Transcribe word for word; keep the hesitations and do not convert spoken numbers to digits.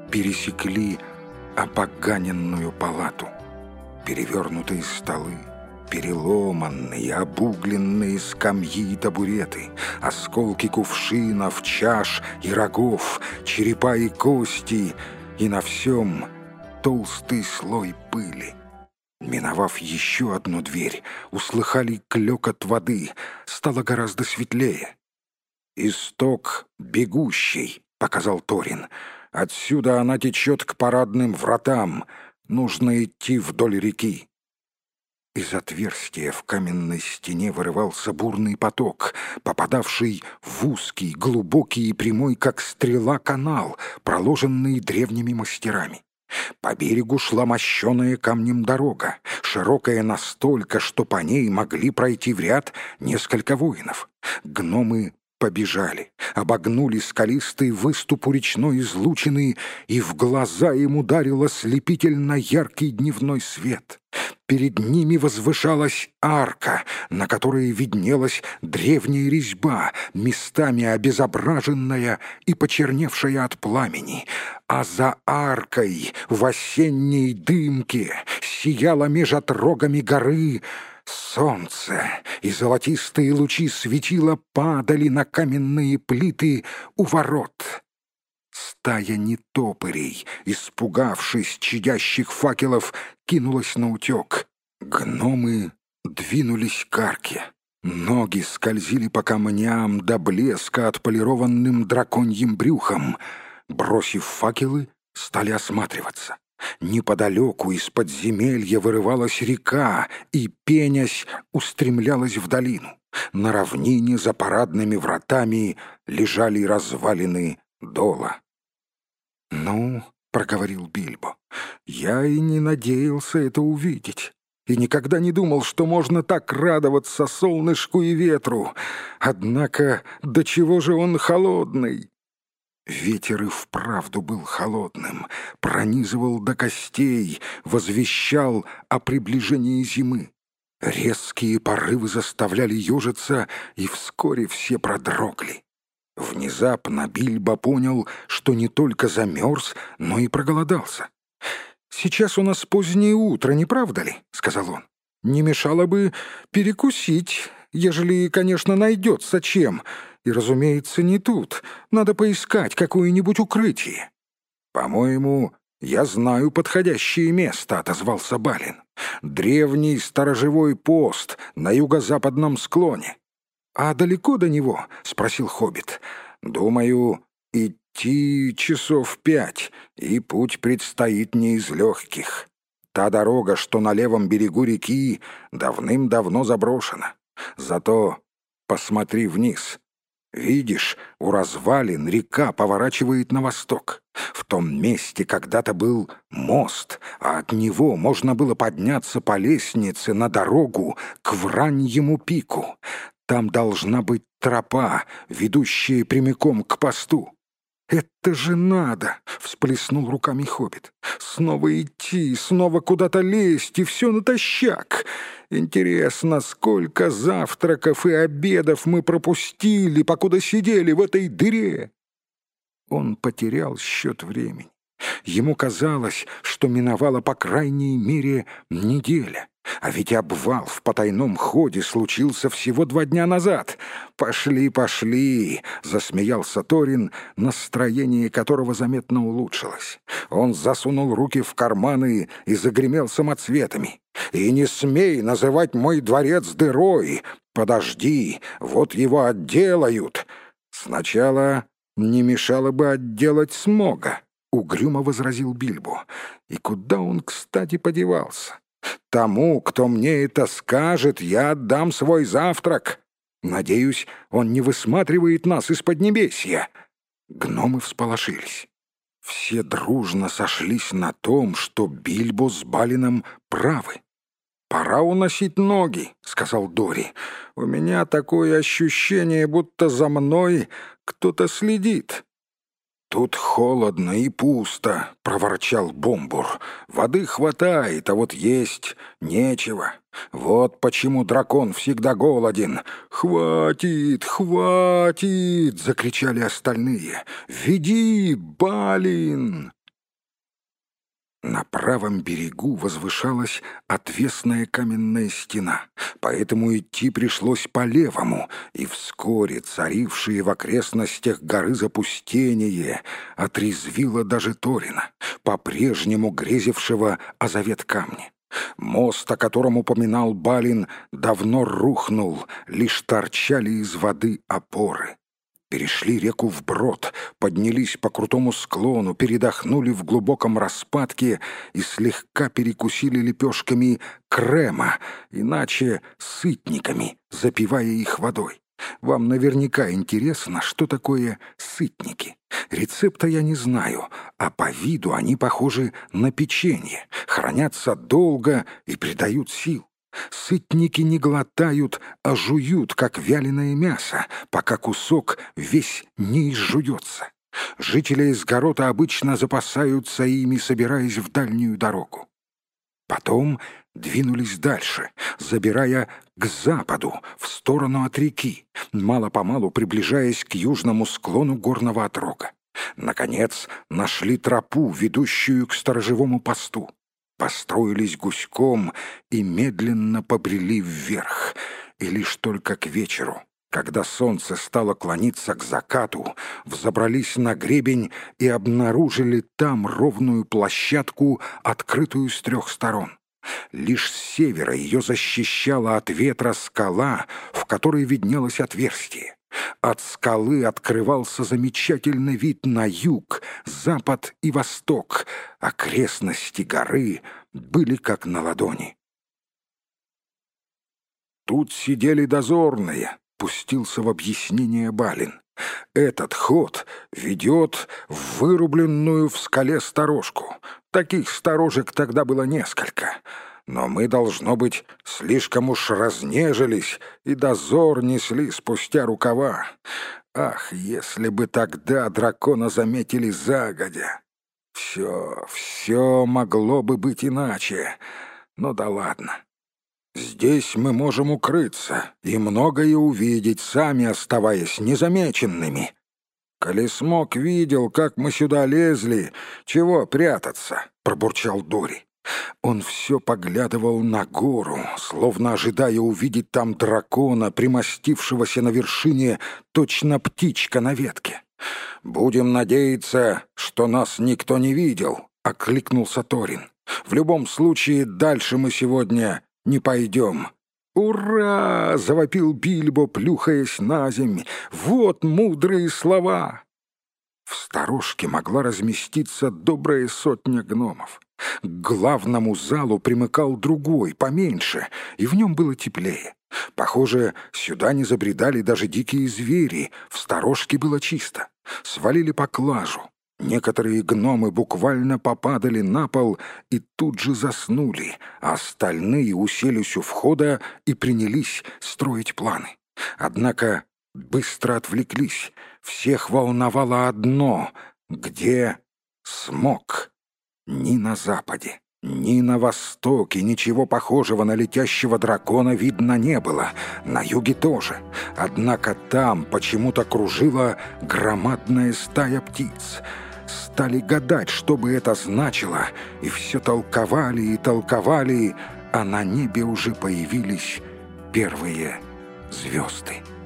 пересекли опоганенную палату. Перевернутые столы, переломанные, обугленные скамьи и табуреты, осколки кувшинов, чаш и рогов, черепа и кости, и на всем толстый слой пыли. Миновав еще одну дверь, услыхали клёкот воды, стало гораздо светлее. «Исток бегущий», — показал Торин. «Отсюда она течет к парадным вратам. Нужно идти вдоль реки». Из отверстия в каменной стене вырывался бурный поток, попадавший в узкий, глубокий и прямой, как стрела, канал, проложенный древними мастерами. По берегу шла мощеная камнем дорога, широкая настолько, что по ней могли пройти в ряд несколько воинов. Гномы побежали, обогнули скалистый выступ у речной излучины, и в глаза им ударил ослепительно яркий дневной свет. Перед ними возвышалась арка, на которой виднелась древняя резьба, местами обезображенная и почерневшая от пламени. А за аркой в осенней дымке сияло меж отрогами горы солнце, и золотистые лучи светила падали на каменные плиты у ворот. Стая нетопырей, испугавшись чадящих факелов, кинулась наутек. Гномы двинулись к арке. Ноги скользили по камням до блеска отполированным драконьим брюхом. Бросив факелы, стали осматриваться. Неподалеку из подземелья вырывалась река и, пенясь, устремлялась в долину. На равнине за парадными вратами лежали развалины дола. «Ну, — проговорил Бильбо, — я и не надеялся это увидеть, и никогда не думал, что можно так радоваться солнышку и ветру. Однако до чего же он холодный!» Ветер и вправду был холодным, пронизывал до костей, возвещал о приближении зимы. Резкие порывы заставляли ежиться, и вскоре все продрогли. Внезапно Бильбо понял, что не только замерз, но и проголодался. «Сейчас у нас позднее утро, не правда ли?» — сказал он. «Не мешало бы перекусить, ежели, конечно, найдется чем. И, разумеется, не тут. Надо поискать какое-нибудь укрытие». «По-моему, я знаю подходящее место», — отозвался Балин. «Древний сторожевой пост на юго-западном склоне». «А далеко до него?» — спросил хоббит. «Думаю, идти часов пять, и путь предстоит не из легких. Та дорога, что на левом берегу реки, давным-давно заброшена. Зато посмотри вниз. Видишь, у развалин река поворачивает на восток. В том месте когда-то был мост, а от него можно было подняться по лестнице на дорогу к Враньему пику. Там должна быть тропа, ведущая прямиком к посту». «Это же надо!» — всплеснул руками хоббит. «Снова идти, снова куда-то лезть, и все натощак. Интересно, сколько завтраков и обедов мы пропустили, покуда сидели в этой дыре?» Он потерял счет времени. Ему казалось, что миновала по крайней мере неделя. А ведь обвал в потайном ходе случился всего два дня назад. «Пошли, пошли!» — засмеялся Торин, настроение которого заметно улучшилось. Он засунул руки в карманы и загремел самоцветами. «И не смей называть мой дворец дырой! Подожди, вот его отделают!» «Сначала не мешало бы отделать Смога», — угрюмо возразил Бильбо. «И куда он, кстати, подевался? Тому, кто мне это скажет, я отдам свой завтрак. Надеюсь, он не высматривает нас из поднебесья». Гномы всполошились. Все дружно сошлись на том, что Бильбо с Балином правы. «Пора уносить ноги», — сказал Дори. «У меня такое ощущение, будто за мной кто-то следит». «Тут холодно и пусто», — проворчал Бомбур. «Воды хватает, а вот есть нечего. Вот почему дракон всегда голоден». «Хватит, хватит!» — закричали остальные. «Веди, Балин!» На правом берегу возвышалась отвесная каменная стена, поэтому идти пришлось по левому, и вскоре царившие в окрестностях горы запустение отрезвило даже Торина, по-прежнему грезившего о завет камне. Мост, о котором упоминал Балин, давно рухнул, лишь торчали из воды опоры. Перешли реку вброд, поднялись по крутому склону, передохнули в глубоком распадке и слегка перекусили лепешками крема, иначе сытниками, запивая их водой. Вам наверняка интересно, что такое сытники. Рецепта я не знаю, а по виду они похожи на печенье, хранятся долго и придают сил. Сытники не глотают, а жуют, как вяленое мясо, пока кусок весь не изжуется. Жители Изгорода обычно запасаются ими, собираясь в дальнюю дорогу. Потом двинулись дальше, забирая к западу, в сторону от реки, мало-помалу приближаясь к южному склону горного отрога. Наконец нашли тропу, ведущую к сторожевому посту. Построились гуськом и медленно побрели вверх. И лишь только к вечеру, когда солнце стало клониться к закату, взобрались на гребень и обнаружили там ровную площадку, открытую с трех сторон. Лишь с севера ее защищала от ветра скала, в которой виднелось отверстие. От скалы открывался замечательный вид на юг, запад и восток. Окрестности горы были как на ладони. «Тут сидели дозорные», — пустился в объяснение Балин. «Этот ход ведет в вырубленную в скале сторожку. Таких сторожек тогда было несколько. Но мы, должно быть, слишком уж разнежились, и дозор несли спустя рукава. Ах, если бы тогда дракона заметили загодя! Все, все могло бы быть иначе. Ну да ладно. Здесь мы можем укрыться и многое увидеть, сами оставаясь незамеченными. Колесмок видел, как мы сюда лезли. Чего прятаться?» — пробурчал Дори. Он все поглядывал на гору, словно ожидая увидеть там дракона, примостившегося на вершине, точно птичка на ветке. «Будем надеяться, что нас никто не видел», — окликнулся Торин. «В любом случае, дальше мы сегодня не пойдем». «Ура!» — завопил Бильбо, плюхаясь на земь. «Вот мудрые слова!» В сторожке могла разместиться добрая сотня гномов. К главному залу примыкал другой, поменьше, и в нем было теплее. Похоже, сюда не забредали даже дикие звери, в сторожке было чисто. Свалили поклажу. Некоторые гномы буквально попадали на пол и тут же заснули, а остальные уселись у входа и принялись строить планы. Однако быстро отвлеклись. Всех волновало одно — где Смок? Ни на западе, ни на востоке ничего похожего на летящего дракона видно не было, на юге тоже. Однако там почему-то кружила громадная стая птиц. Стали гадать, что бы это значило, и все толковали и толковали, а на небе уже появились первые звезды.